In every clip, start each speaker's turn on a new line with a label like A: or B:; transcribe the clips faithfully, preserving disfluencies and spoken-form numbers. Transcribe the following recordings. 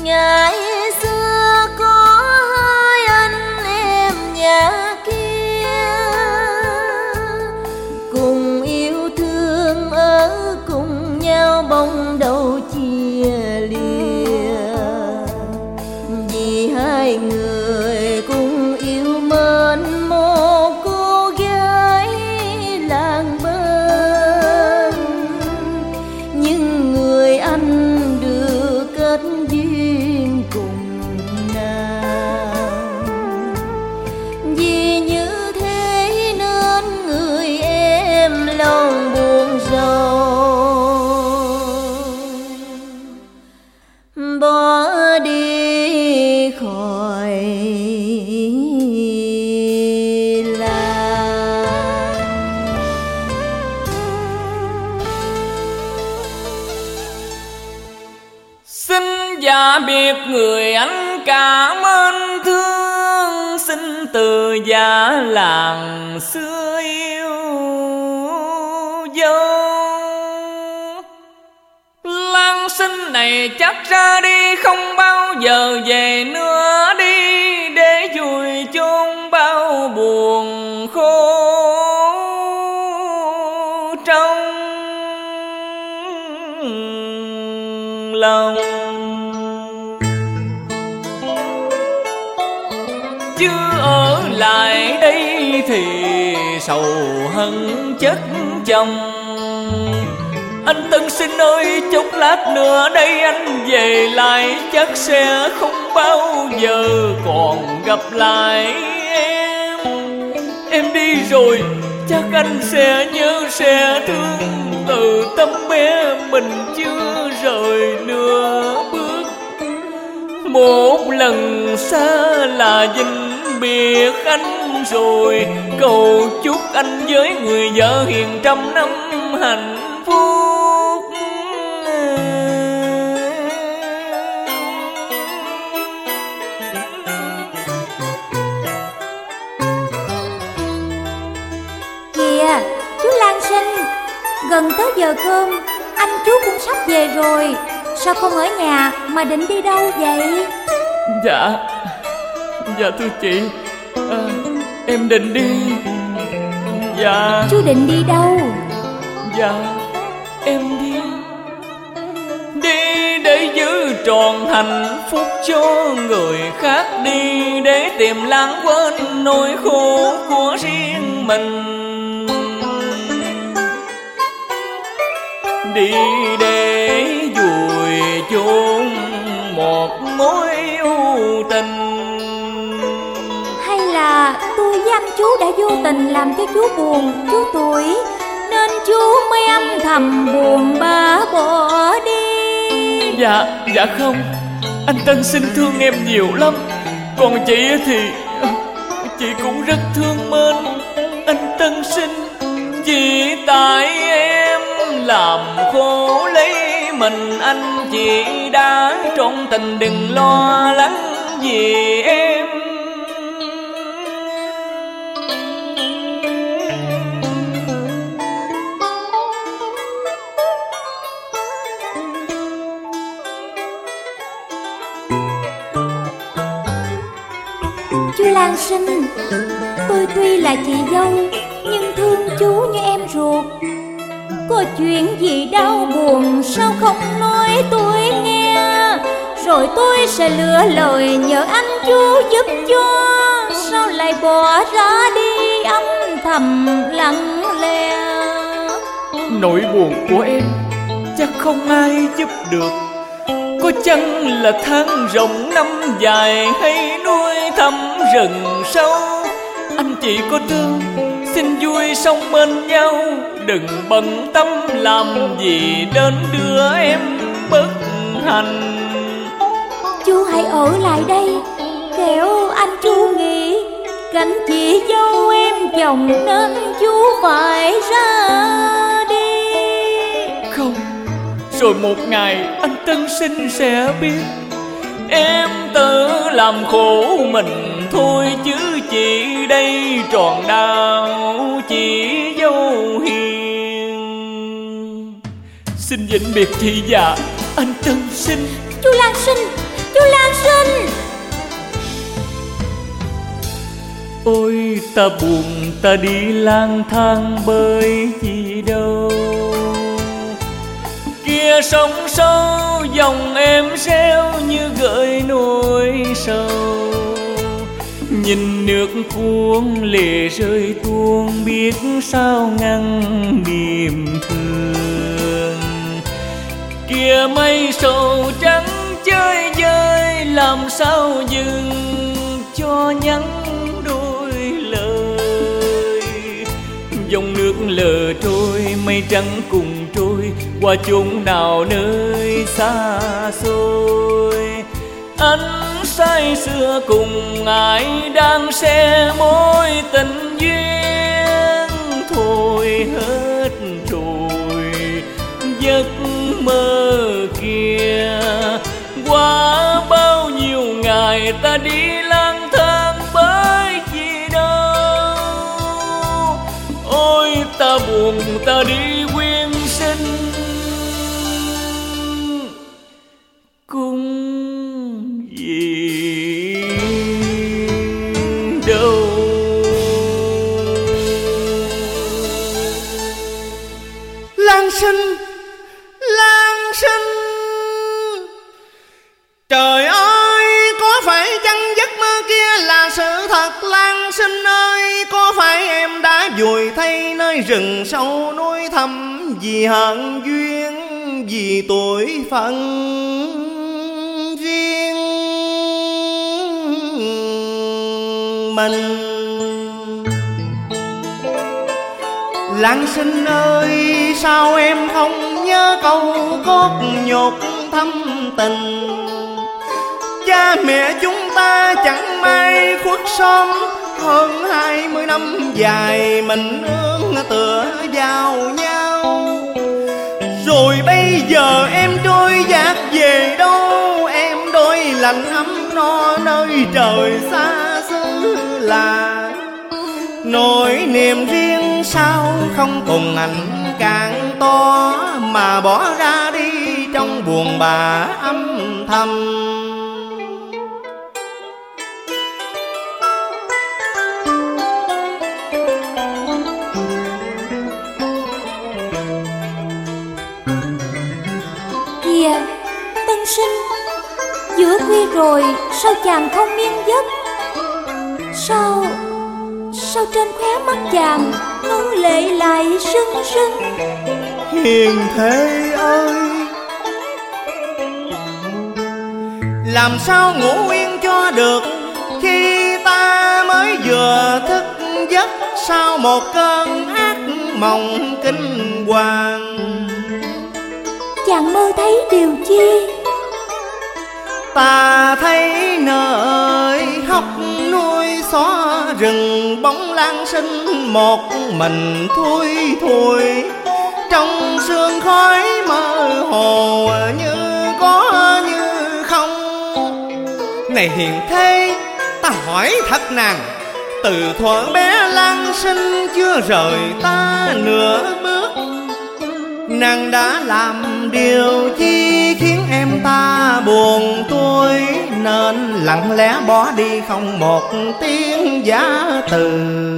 A: Ngày xưa có hai anh em nhà kia, cùng yêu thương ở cùng nhau bông đâu chia lìa. Vì hai người cùng yêu mến một cô gái làng bên, nhưng người anh được kết duyên cùng nàng. Vì như thế nên người em lòng buồn rầu, bỏ đi khỏi làng.
B: Xin dạ biệt người anh cảm ơn thương, xin từ già làng xưa yêu dấu. Lăng sinh này chắc ra đi không bao giờ về nữa đi, để vùi chôn bao buồn khổ trong lòng. Chứ ở lại đây thì sầu hận chất chồng. Anh Tân Sinh ơi, chốc lát nữa đây anh về lại, chắc sẽ không bao giờ còn gặp lại em. Em đi rồi chắc anh sẽ nhớ sẽ thương, từ tấm bé mình chưa rời nửa bước. Một lần xa là vĩnh biệt anh rồi, cầu chúc anh với người vợ hiền trăm năm hạnh phúc.
C: Kìa chú Lan Sinh, gần tới giờ cơm, anh chú cũng sắp về rồi, sao không ở nhà mà định đi đâu vậy?
B: Dạ, dạ thưa chị, à, em định đi. Dạ.
C: Chú định đi đâu?
B: Dạ, em đi Đi để giữ trọn hạnh phúc cho người khác, đi để tìm lãng quên nỗi khổ của riêng mình, đi để vùi chôn một mối ưu tình.
C: Hay là tôi với anh chú đã vô tình làm cho chú buồn, chú tuổi, nên chú mới âm thầm buồn bã bỏ đi?
B: Dạ, dạ không, anh Tân Sinh thương em nhiều lắm. Còn chị thì chị cũng rất thương mến anh Tân Sinh. Chỉ tại em làm khổ lấy mình anh, chị đã trọn tình đừng lo lắng vì em.
C: Chú Lan Sinh, tôi tuy là chị dâu nhưng thương chú như em ruột. Có chuyện gì đau buồn sao không nói tôi nghe, rồi tôi sẽ lựa lời nhờ anh chú giúp cho. Sao lại bỏ ra đi âm thầm lặng lẽ?
B: Nỗi buồn của em chắc không ai giúp được, có chăng là tháng rộng năm dài hay nuôi thăm rừng sâu. Anh chị có thương xin vui sống bên nhau, đừng bận tâm làm gì đến đưa em bất hạnh.
C: Chú hãy ở lại đây, kẻo anh chú nghĩ cảnh chị dâu em chồng nên chú phải ra đi.
B: Không, rồi một ngày anh Tân Sinh sẽ biết em tự làm khổ mình thôi, chứ chị đây tròn đau chị dâu hiền. Xin vĩnh biệt chị và anh Tân Sinh.
C: Chú Lan Sinh, Chú Lan Sinh.
B: Ôi ta buồn ta đi lang thang bởi gì đâu, kia sông sâu dòng em reo như gợi nỗi sầu. Nhìn nước cuốn lệ rơi tuôn, biết sao ngăn niềm thương. Kia mây sầu trắng chơi vơi, làm sao dừng cho nhắn đôi lời. Dòng nước lờ trôi, mây trắng cùng trôi qua chốn nào nơi xa xôi. Anh say xưa cùng ai đang xe mối tình duyên, thôi hết rồi giấc mơ kia. Qua bao nhiêu ngày ta đi lang thang bởi gì đâu, ôi ta buồn ta đi quyên sinh cùng gì đâu.
D: Lan Sinh, Lan Sinh, trời ơi có phải chăng giấc mơ kia là sự thật? Lan Sinh ơi, có phải em đã vùi thay nơi rừng sâu núi thẳm, vì hận duyên, vì tuổi phận riêng mình? Lan Sinh ơi, sao em không nhớ câu cốt nhục thâm tình? Cha mẹ chúng ta chẳng may khuất sớm, hơn hai mươi năm dài mình nương tựa vào nhau. Rồi bây giờ em trôi dạt về đâu? Em đôi lạnh ấm no nơi trời xa xứ là nỗi niềm riêng sao không cùng anh càng to, mà bỏ ra đi trong buồn bã âm thầm.
C: Kìa Tân Sinh, giữa khuya rồi sao chàng không miên giấc? Sao Sao trên khóe mắt chàng ngân lệ lại rưng rưng?
D: Hiền Thế ơi, làm sao ngủ yên cho được khi ta mới vừa thức giấc sau một cơn ác mộng kinh hoàng?
C: Chàng mơ thấy điều chi?
D: Ta thấy nơi hốc núi xó rừng, bóng Lan Sinh một mình thui thui, trong sương khói mơ hồ như có như không. Này Hiền Thế, ta hỏi thật nàng, từ thuở bé Lan Sinh chưa rời ta nửa bước, nàng đã làm điều chi khiến em ta buồn tôi, nên lặng lẽ bỏ đi không một tiếng giá từ.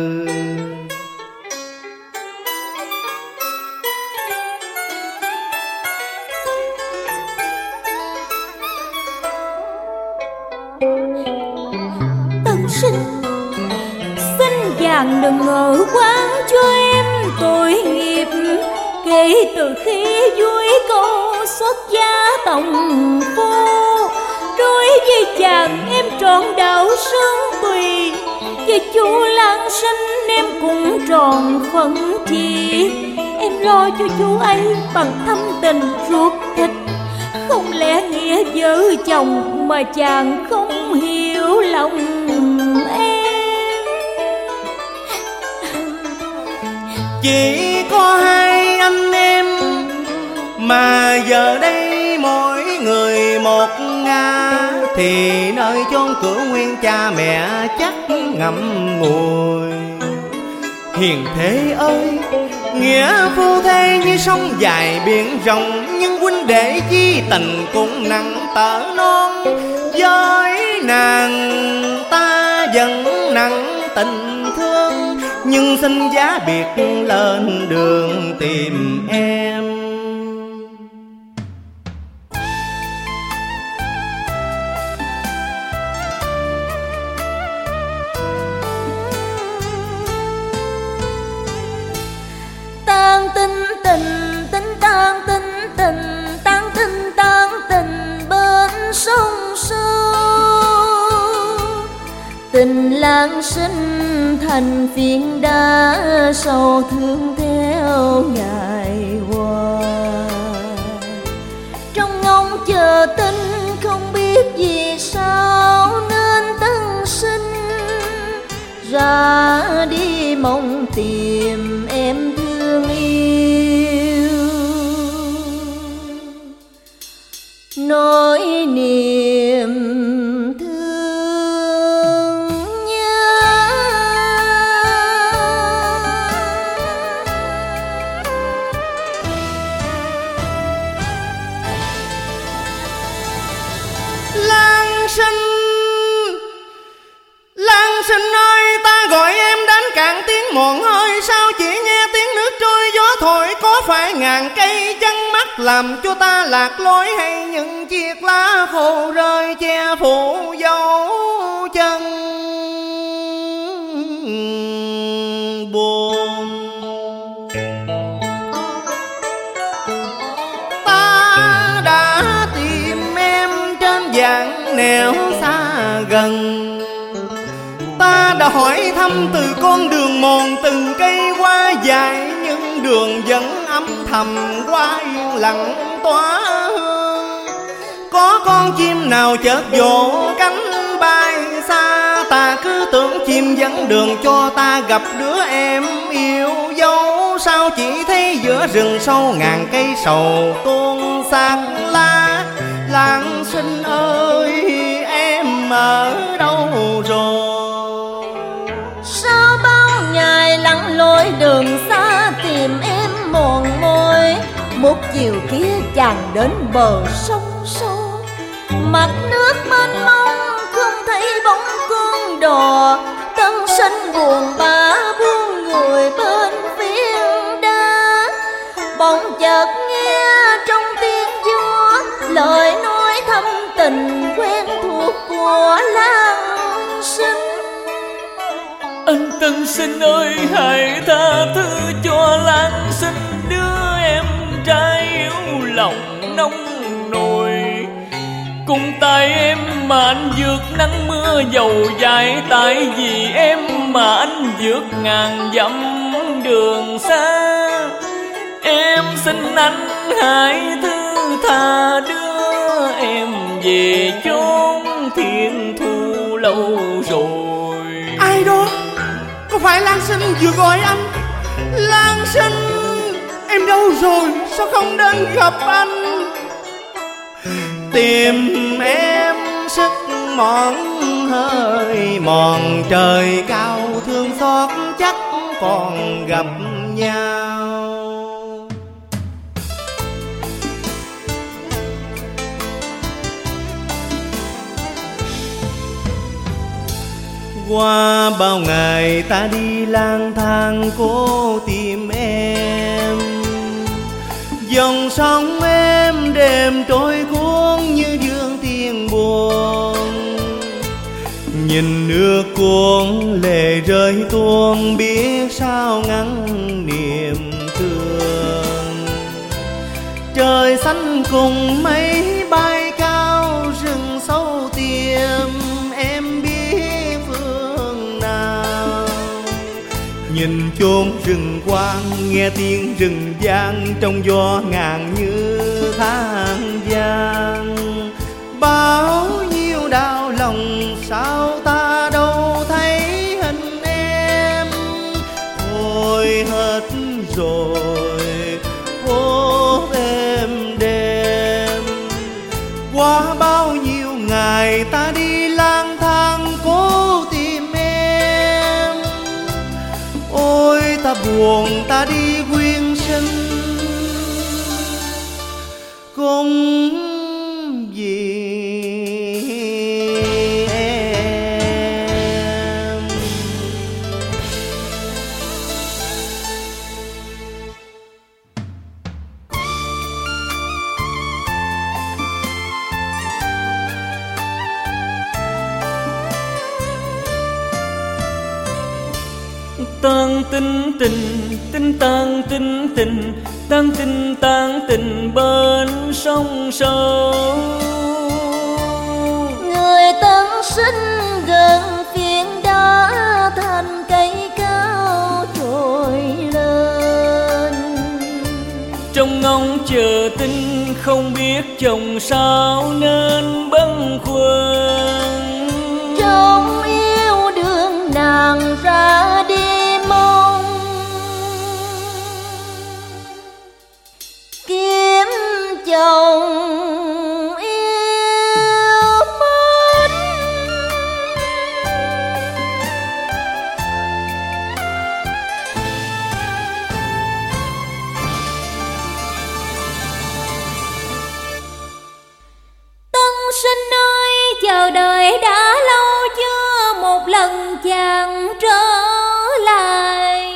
C: Tân Sinh, xin chàng đừng ngờ quá cho em tội nghiệp. Kể từ khi vui câu xuất gia tổng vô, đối với chàng em trọn đạo sơn tùy, với chú Lan Sinh em cũng tròn phận chi. Em lo cho chú ấy bằng thâm tình ruột thịt, không lẽ nghĩa vợ chồng mà chàng không hiểu lòng em?
D: Chỉ có hai anh em mà giờ đây mỗi người một ngả, thì nơi chốn cửa nguyên cha mẹ chắc ngậm ngùi. Hiền Thế ơi, nghĩa phu thê như sông dài biển rộng, nhưng huynh để chi tình cũng nặng tở non. Với nàng ta vẫn nặng tình thương, nhưng xin giá biệt lên đường tìm em.
A: Tan tình tình tình tan tình tình tan tình tan tình bên sông sâu. Tình lãng sinh thành phiến đá sầu thương theo ngày qua. Trong ngóng chờ tình không biết vì sao nên tân sinh ra đi mong tìm em thương yêu. Nỗi niềm thương nhớ
D: Lan Sinh, Lan Sinh ơi, ta gọi em đến cạn tiếng mòn hơi, sao chỉ nghe tiếng nước trôi gió thổi? Có phải ngàn cây chắn mắt làm cho ta lạc lối, hay những chiếc lá khô rơi che phủ dấu chân buồn? Ta đã tìm em trên vạn nẻo xa gần, ta đã hỏi thăm từ con đường mòn từng cây hoa dài, nhưng đường vẫn âm thầm qua yên lặng tỏa hương. Có con chim nào chợt vỗ cánh bay xa, ta cứ tưởng chim dẫn đường cho ta gặp đứa em yêu dấu. Sao chỉ thấy giữa rừng sâu ngàn cây sầu tuôn xác lá? Lan Sinh ơi, em ở đâu rồi?
A: Sao bao ngày lặn lội đường xa tìm em mòn mỏi. Một chiều kia chàng đến bờ sông sâu, mặt nước mênh mông không thấy bóng con đò. Tân sinh buồn bã buông người bên phiến đá, bỗng chợt nghe trong tiếng gió lời nói thâm tình quen thuộc của Lan Sinh.
B: Anh Tân Sinh ơi, hãy tha thứ cho Lan Sinh, đứa em trai yêu lòng nông nổi. Cùng tay em mà anh vượt nắng mưa dầu dài, tại vì em mà anh vượt ngàn dặm đường xa. Em xin anh hãy thứ tha đưa em về chốn thiên thu lâu rồi.
D: Ai đó? Có phải Lan Sinh vừa gọi anh? Lan Sinh, em đâu rồi? Sao không đến gặp anh? Tìm em sức mòn hơi mòn, trời cao thương xót chắc còn gặp nhau. Qua bao ngày ta đi lang thang cố tìm em, dòng sông êm đêm trôi cuốn như dương thiên buồn. Nhìn nước cuốn lệ rơi tuôn, biết sao ngăn niềm thương. Trời xanh cùng mây bay cao, rừng sâu tìm em biết phương nào. Nhìn chốn rừng quang nghe tiếng rừng vang, trong gió ngàn như tháng giang. Bao nhiêu đau lòng sao ta đâu thấy hình em. Thôi hết rồi phố êm đêm, qua bao nhiêu ngày ta đi lang thang cố tìm em. Ôi ta buồn ta đi quyên sinh, cũng vì em.
B: Tan tình tình, tình tan tình tình, tan tình tan tình bên sông sâu.
A: Người tân sinh gần phiến đá thành cây cao trồi lên.
B: Trong ngóng chờ tin không biết chồng sao nên bâng khuâng.
A: Trong yêu đương nàng ra đi mong kiếm chồng yêu mến.
C: Tân sinh ơi, chờ đợi đã lâu chưa một lần chàng trở lại.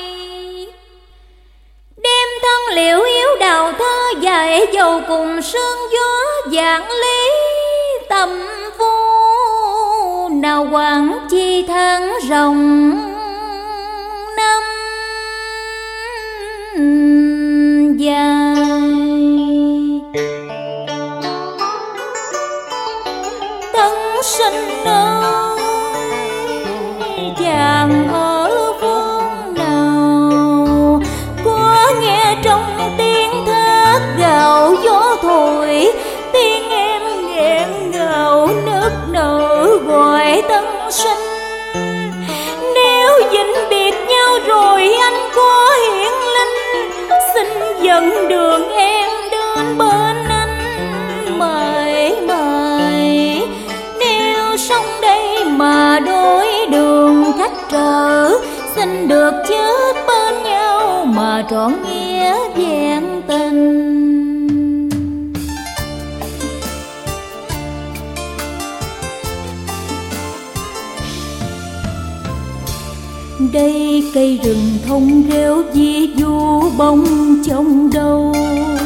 C: Đem thân liệu yếu đào thơ dạy dầu cùng sương gió giảng lý tâm vô. Nào quản chi tháng rồng năm dài. Tân sinh ơi, chàng ở phương nào? Có nghe trong tiếng thét gào gió thổi, tiếng em nghẹn ngào nức nở gọi tân sinh. Nếu vĩnh biệt nhau rồi anh có hiển linh, xin dẫn đường em đến bên anh mãi mãi. Nếu sống đây mà đôi đường cách trở, xin được chết bên nhau mà trọn nghĩa vẹn tình. Đây cây rừng thông rêu vi du bóng trong đâu.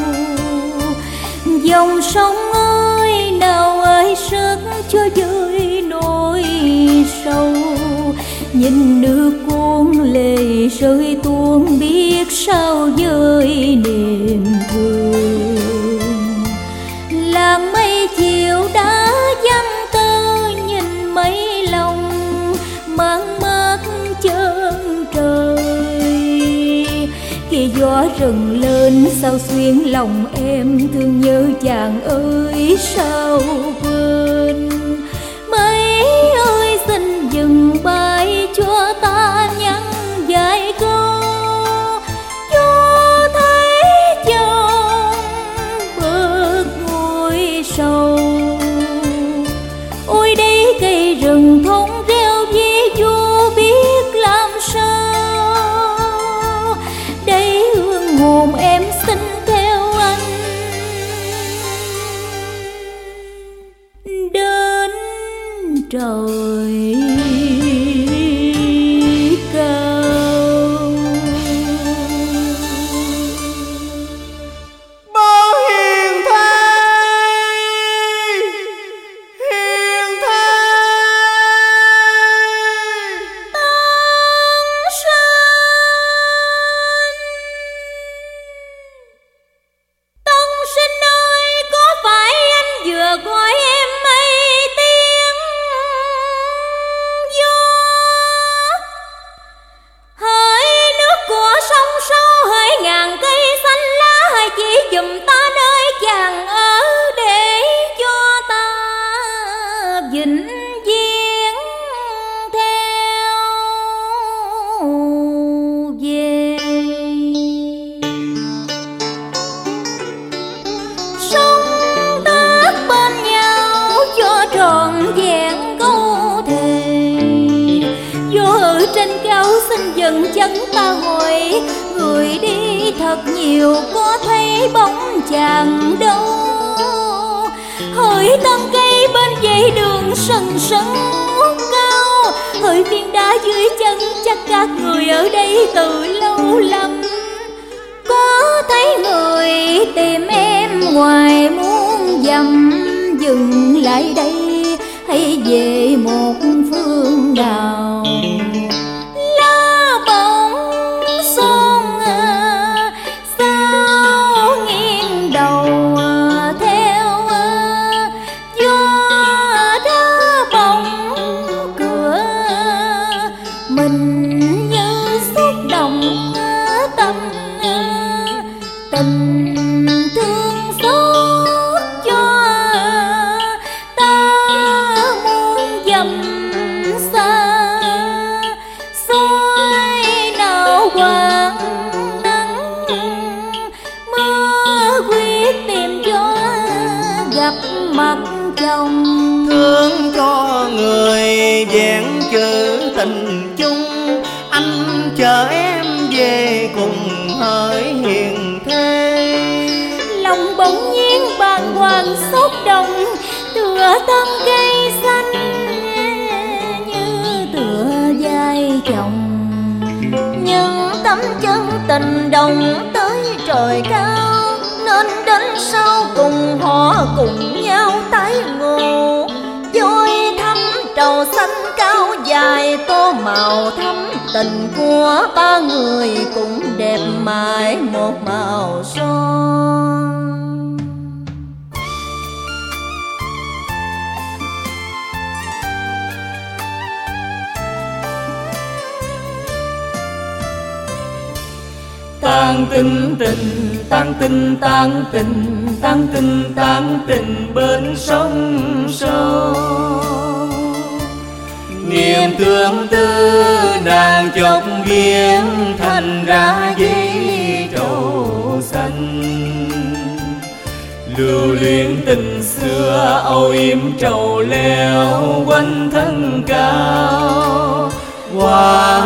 C: Dòng sông ơi nào ơi sức cho vơi nỗi sâu. Nhìn nước cuốn lệ rơi tuôn biết sao vơi niềm thương. Làng mây chiều đã vắng tơ nhìn mấy lòng mang mát chân trời. Khi gió rừng lên sao xuyên lòng em thương nhớ chàng ơi sao quên. Mấy ơi xin dừng bài cho ta nhắn vài câu. Cho thấy chồng bớt ngồi sầu. Ôi đây cây rừng thông reo vi du biết làm sao. Đây hương hồn em xin theo anh đến trời cao.
D: Bố hiền thê, hiền thê.
C: Tân sinh, tân sinh ơi, có phải anh vừa gọi em mấy tiếng gió? Hỡi nước của sông sâu, hỡi ngàn cây xanh lá, hãy chỉ giùm ta nơi chàng ở để cho ta vĩnh viễn theo về. Sống tết bên nhau cho trọn vẹn câu thề. Vô ở trên cao xin dừng chân ta hỏi, người đi thật nhiều có thấy bóng chàng đâu? thân cây bên vệ đường sần sần cao, hơi viên đá dưới chân chắc các người ở đây từ lâu lắm. Có thấy người tìm em ngoài muôn dặm, dừng lại đây hay về một phương nào. Lá bóng son à, sao nghiêng đầu à, theo à, gió đá bóng cửa, mình như xúc động à, tâm à, tình thương xót cho ta muôn dặm xa. Soi nào quang nắng mưa quyết tìm gió gặp mặt chồng.
D: Thương cho người vẹn chữ tình chung, anh chờ em về cùng hỡi hiền thê.
C: Lòng bỗng nhiên bàng hoàng xúc động, tựa thân cây xanh như tựa vai chồng.
A: Nhưng tấm chân tình đồng tới trời cao, nên đến sau cùng họ cùng nhau tái ngộ. Vui thắm trầu xanh cao dài tô màu thắm, tình của ba người cũng đẹp mãi một màu son.
B: Tang tình tình, tang tình tang tình, tang tình tang tình bên sông sâu. Niềm tương tư nàng chốc biến thành ra giấy trầu xanh. Lưu luyến tình xưa âu yếm trầu leo quanh thân cao. Hoa